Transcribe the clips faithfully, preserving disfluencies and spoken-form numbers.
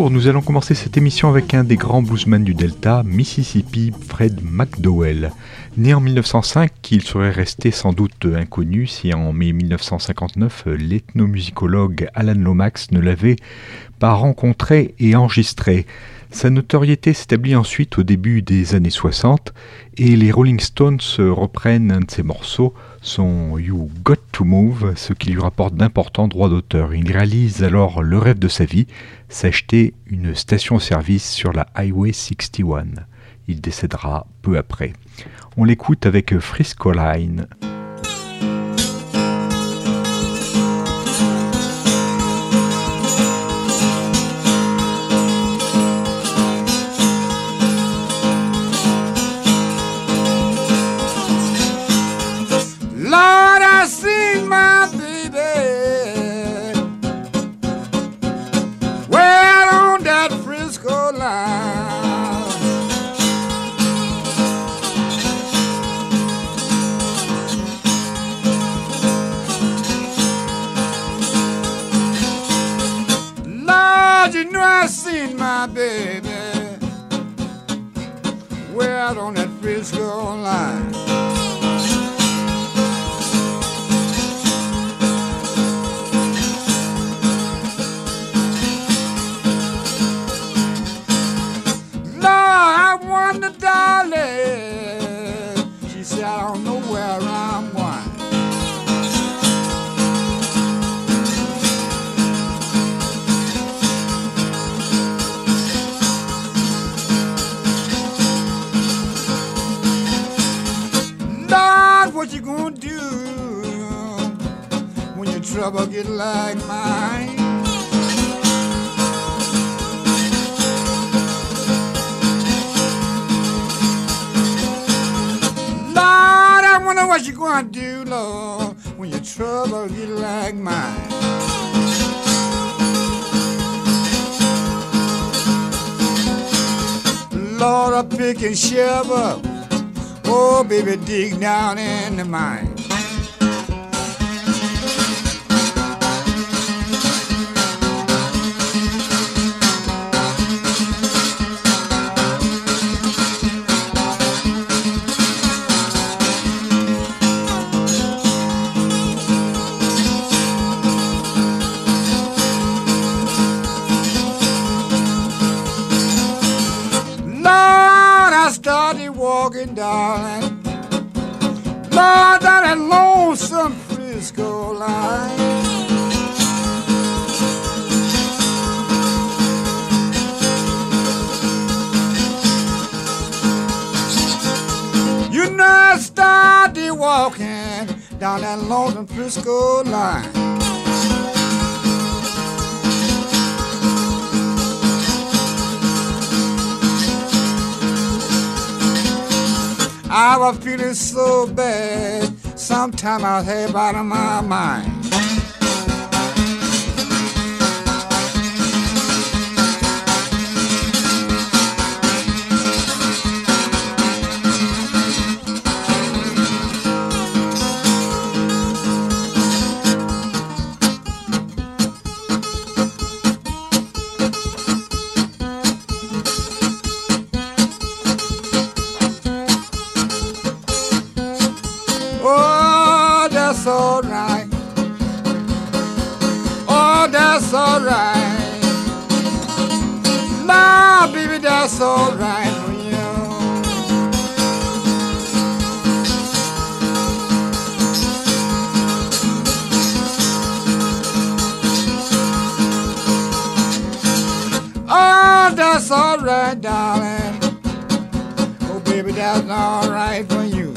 retour, nous allons commencer cette émission avec un des grands bluesmen du Delta, Mississippi, Fred McDowell. Né en mille neuf cent cinq, il serait resté sans doute inconnu si en mai mille neuf cent cinquante-neuf, l'ethnomusicologue Alan Lomax ne l'avait pas rencontré et enregistré. Sa notoriété s'établit ensuite au début des années soixante et les Rolling Stones reprennent un de ses morceaux, son You Got to Move, ce qui lui rapporte d'importants droits d'auteur. Il réalise alors le rêve de sa vie, s'acheter une station-service sur la Highway soixante et un. Il décédera peu après. On l'écoute avec Frisco Line. Lord, I seen my baby well on that Frisco line. Lord, you know I seen my baby well on that Frisco line. I wonder, darling, she said, I don't know where I'm going. Lord, what you gonna do when your trouble get like mine? What you gonna do, Lord, when your trouble get like mine? Lord, I pick and shovel, oh baby, dig down in the mine. Walking, darling, Lord, that lonesome Frisco line. You know I started walking down that lonesome Frisco line. I was feeling so bad, sometime I was half out of my mind. Alright, oh, that's alright. Nah, baby, that's alright for you. Oh, that's alright, darling. Oh, baby, that's alright for you.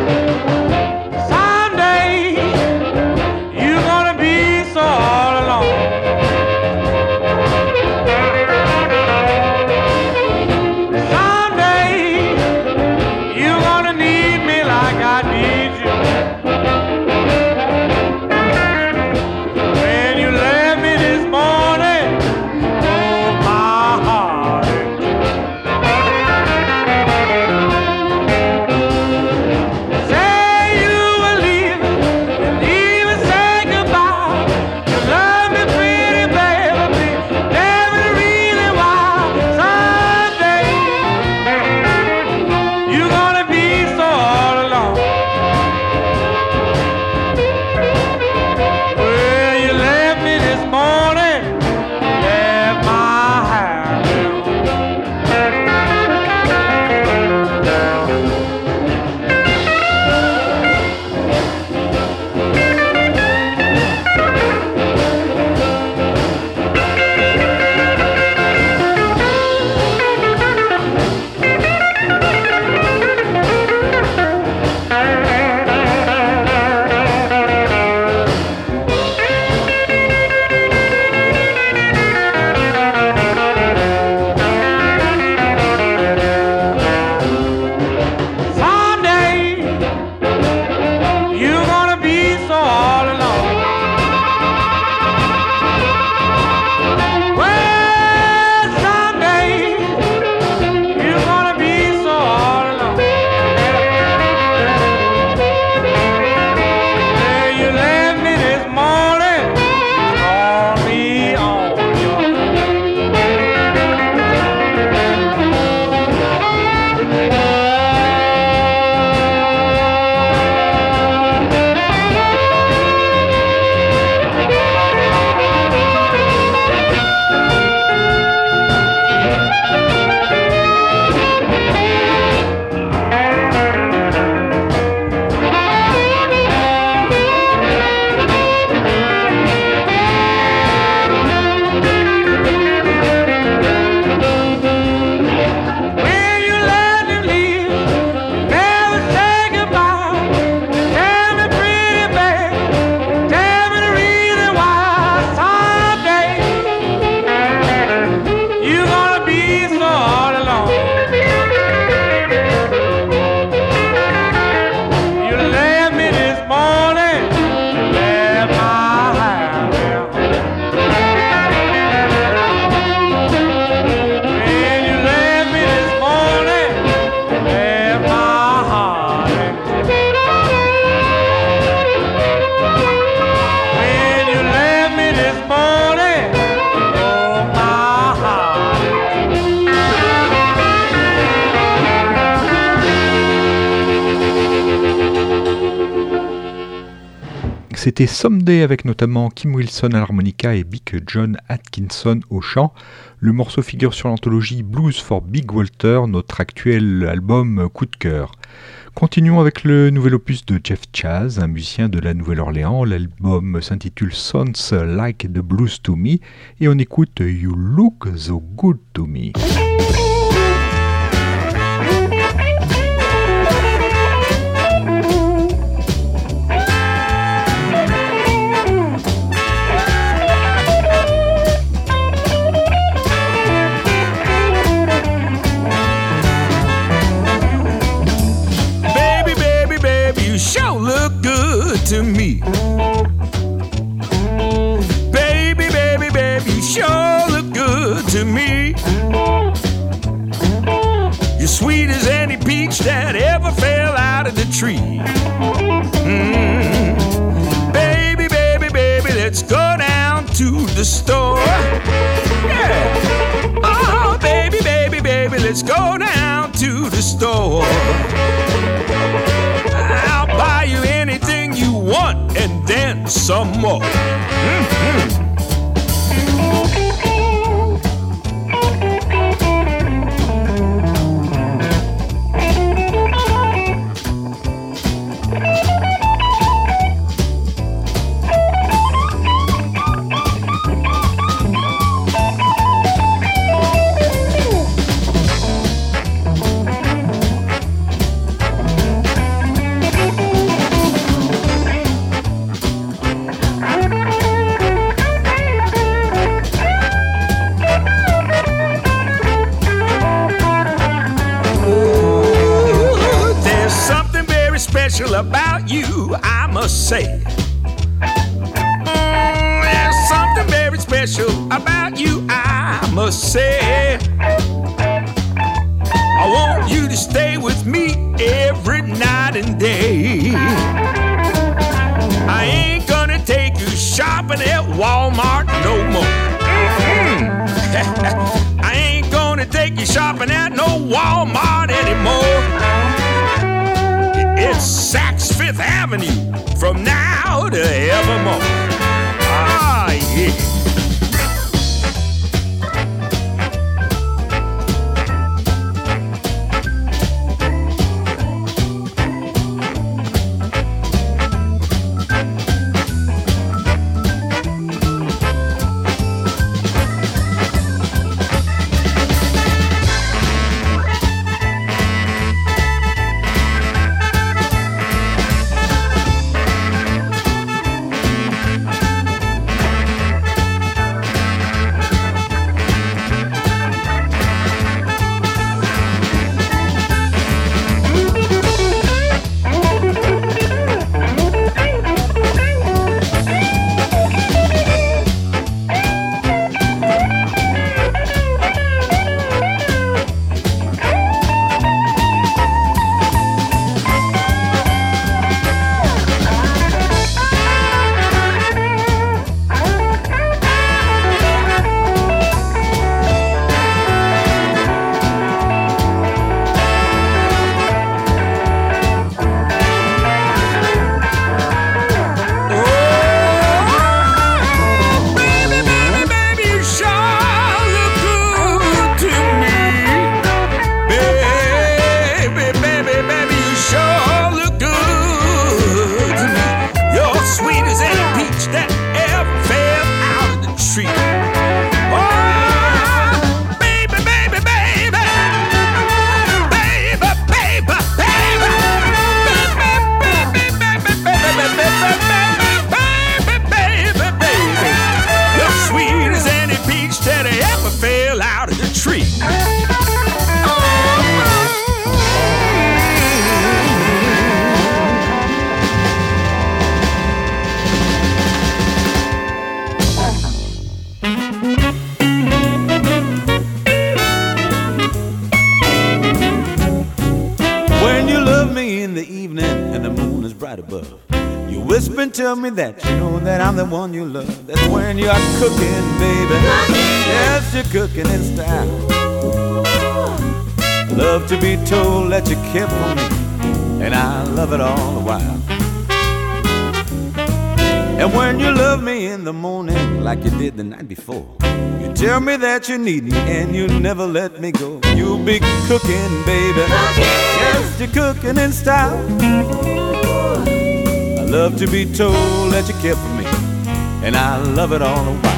Someday you're gonna be so all alone. C'était Someday avec notamment Kim Wilson à l'harmonica et Big John Atkinson au chant. Le morceau figure sur l'anthologie Blues for Big Walter, notre actuel album coup de cœur. Continuons avec le nouvel opus de Jeff Chaz, un musicien de la Nouvelle-Orléans. L'album s'intitule Sounds Like the Blues to Me et on écoute You Look So Good to Me. Sure look good to me. Baby, baby, baby, you sure look good to me. You're sweet as any peach that ever fell out of the tree. Mm. Baby, baby, baby, let's go down to the store. Yeah. Oh, baby, baby, baby, let's go down to the store. I'll buy you anything you want and then some more. Mm-hmm. About you, I must say. Mm, there's something very special about you, I must say. I want you to stay with me every night and day. I ain't gonna take you shopping at Walmart no more. Mm-hmm. I ain't gonna take you shopping at no Walmart anymore. It's Saks Fifth Avenue from now to evermore. Ah, yeah. Tell me that you know that I'm the one you love. That's when you're cooking, baby. Yes, you're cooking in style. Love to be told that you care for me, and I love it all the while. And when you love me in the morning like you did the night before, you tell me that you need me and you never let me go. You'll be cooking, baby. Yes, you're cooking in style. I love to be told that you care for me, and I love it all the while.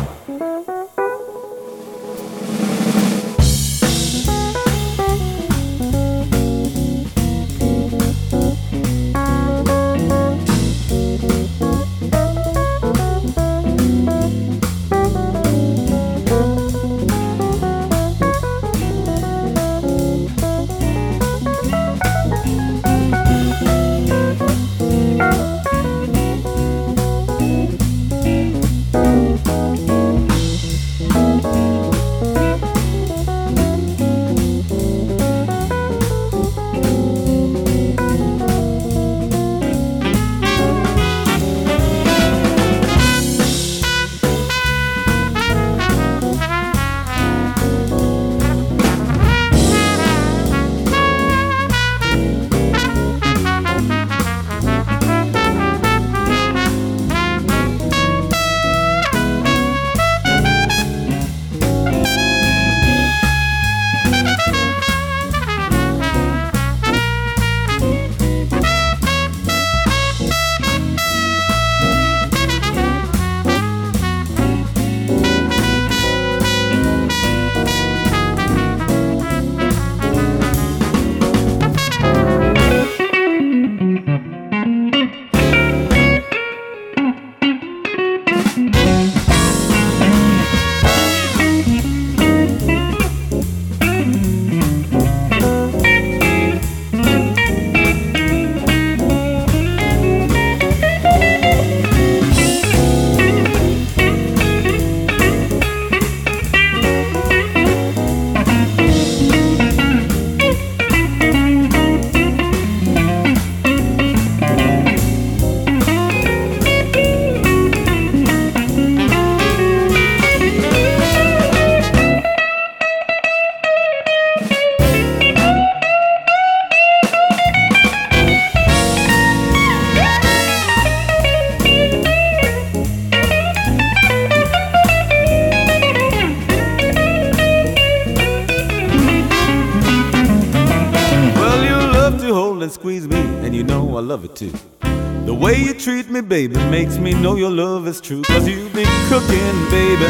Too. The way you treat me, baby, makes me know your love is true. Cause you be cooking, baby.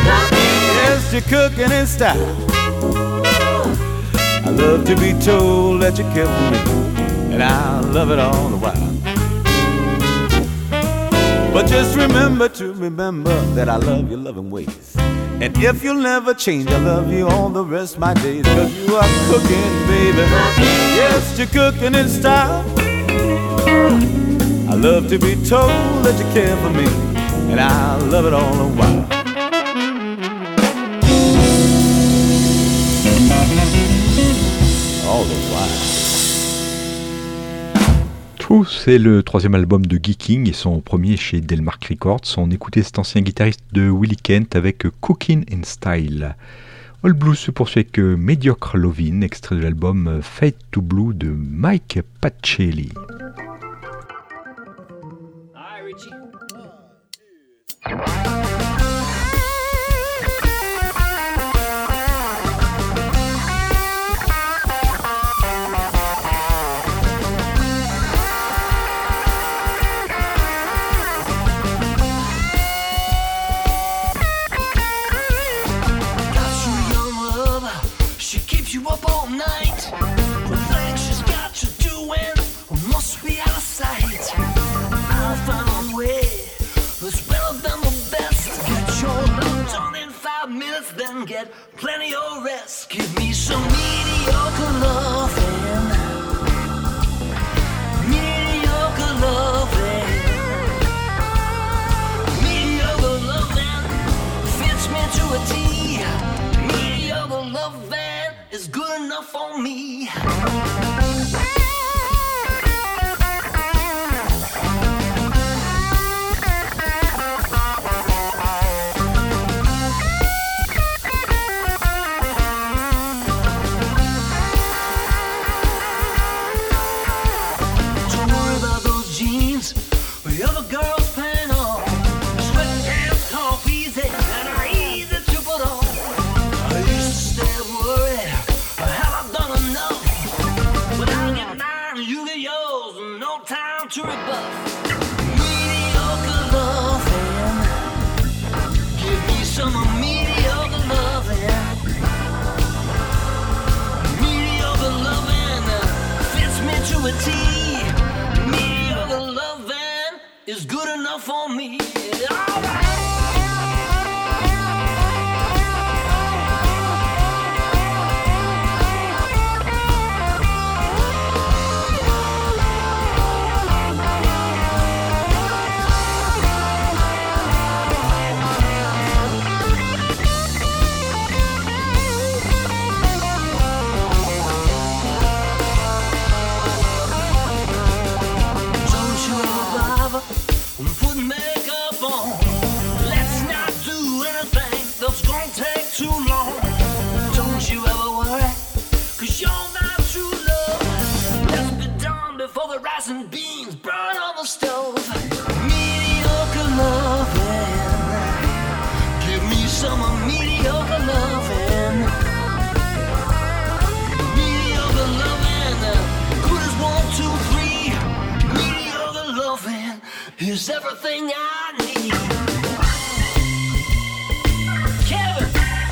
Yes, you're cooking in style. I love to be told that you care for me, and I love it all the while. But just remember to remember that I love your loving ways. And if you'll never change, I love you all the rest of my days. Cause you are cooking, baby. Yes, you're cooking in style. I love to be told that you care for me, and I love it all the while. All the while. True, c'est le troisième album de Guy King et son premier chez Delmark Records. On écoutait cet ancien guitariste de Willie Kent avec Cooking in Style. All Blues se poursuit avec Mediocre Lovin', extrait de l'album Fade to Blue de Mike Pacelli. Get plenty of rest. Give me some mediocre loving. Mediocre loving. Mediocre loving fits me to a T. Mediocre loving is good enough for me. Girls paying off. to rebuff. Mediocre loving. Give me some mediocre loving. Mediocre loving fits me to a T. Mediocre loving is good enough for me. All right. And beans burn on the stove. Mediocre loving. Give me some mediocre loving. Mediocre loving. Good as one, two, three. Mediocre loving is everything I need. Kevin.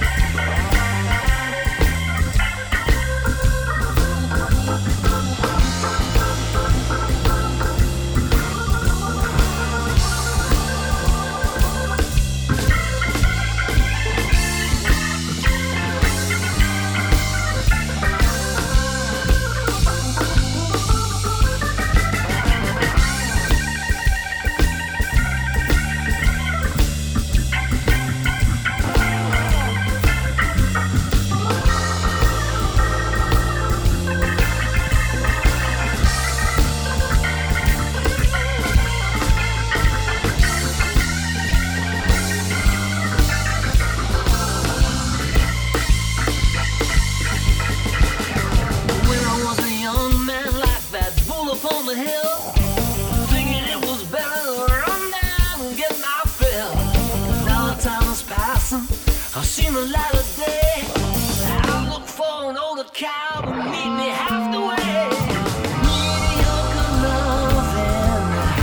I've seen the light of day. I look for an older cow to meet me half the way. Mediocre loving.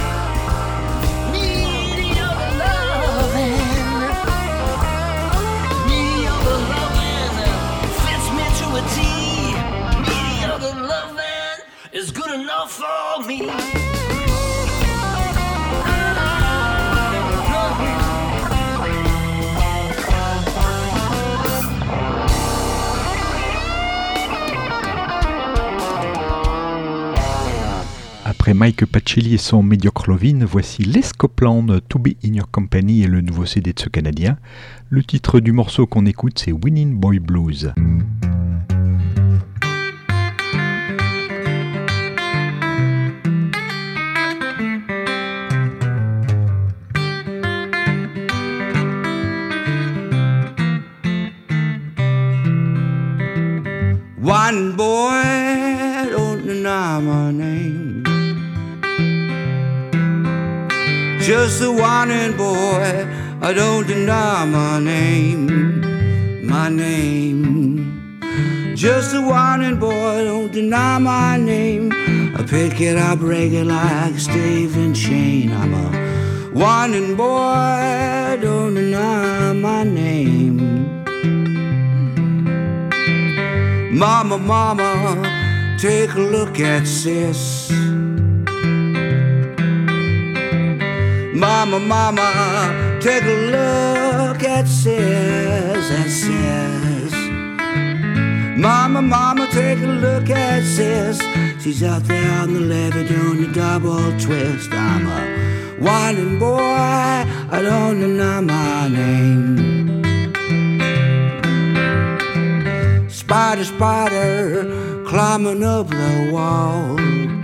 Mediocre loving. Mediocre loving fits me to a T. Mediocre loving is good enough for me. Après Mike Pacelli et son Mediocre Lovin', voici Les Copland, To Be In Your Company et le nouveau C D de ce Canadien. Le titre du morceau qu'on écoute, c'est Winning Boy Blues. One boy, don't deny my name. Just a whining boy, I don't deny my name. My name. Just a whining boy, don't deny my name. I pick it up, break it like Steve and Shane. I'm a whining boy, don't deny my name. Mama, mama, take a look at sis. Mama, mama, take a look at sis, at sis. Mama, mama, take a look at sis. She's out there on the levee doing a double twist. I'm a whining boy, I don't know my name. Spider, spider, climbing up the wall.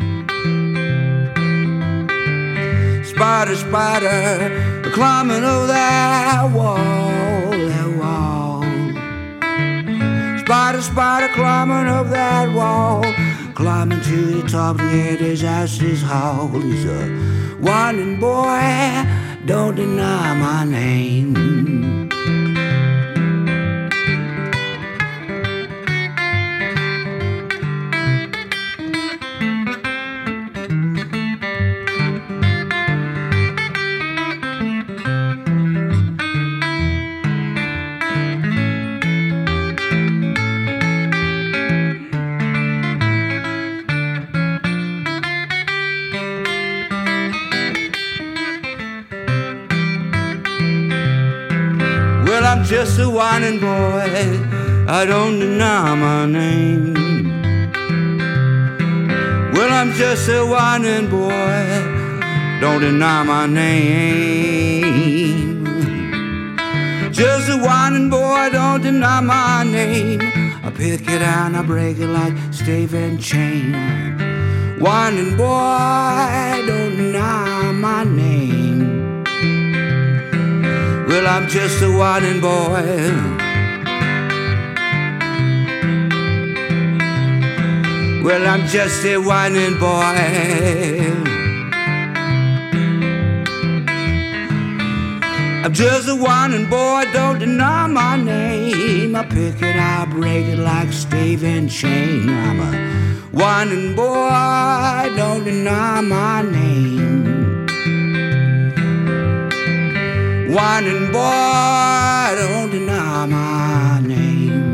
Spider, spider, climbing up that wall, that wall. Spider, spider, climbing up that wall. Climbing to the top to get his ashes hauled. He's a whining boy, don't deny my name. I'm just a whining boy, I don't deny my name. Well, I'm just a whining boy, don't deny my name. Just a whining boy, don't deny my name. I pick it and I break it like stave and chain. Whining boy, don't deny my name. Well, I'm just a whining boy. Well, I'm just a whining boy. I'm just a whining boy, don't deny my name. I pick it, I break it like stave and chain. I'm a whining boy, don't deny my name. Whining boy, don't deny my name.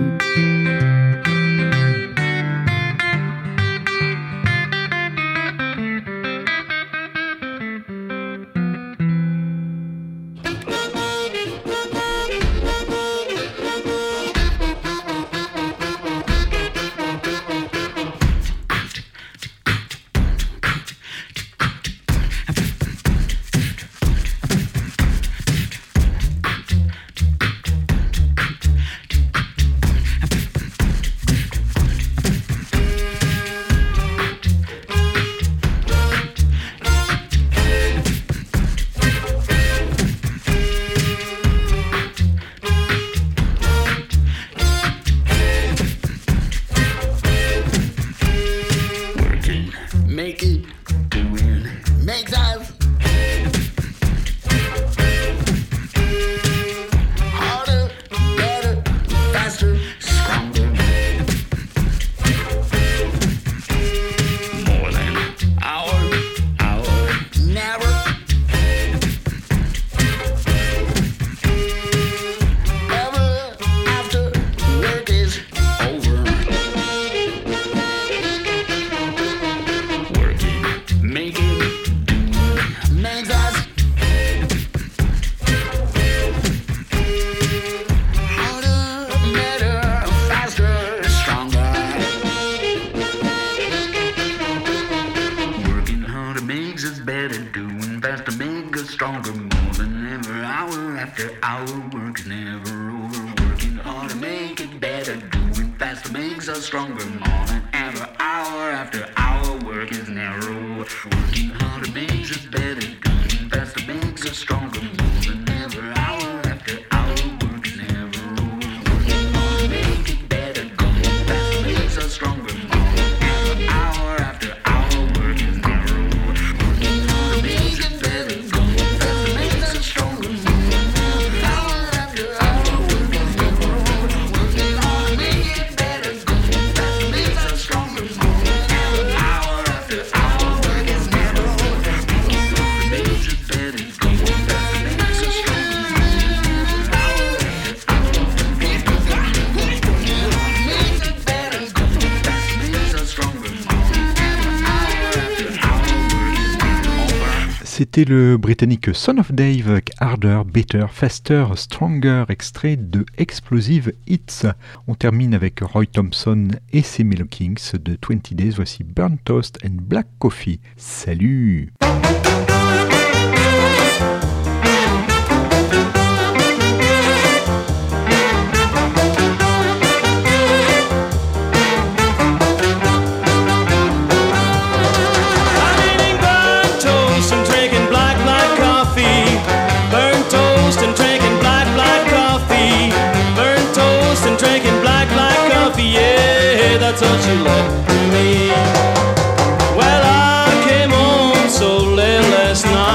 C'était le britannique Son of Dave avec Harder, Better, Faster, Stronger, extrait de Explosive Hits. On termine avec Roy Thompson et ses Mellow Kings de twenty days. Voici Burnt Toast and Black Coffee. Salut! That's all she left to me. Well, I came home so late last night.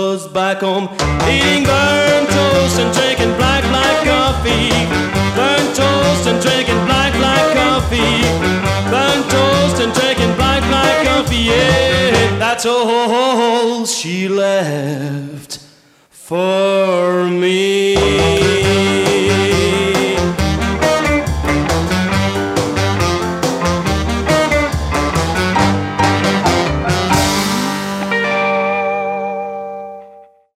was back home, eating burnt toast and drinking black, black coffee. Burnt toast and drinking black, black coffee. Burnt toast and drinking black, black coffee. Yeah, that's all she left for me.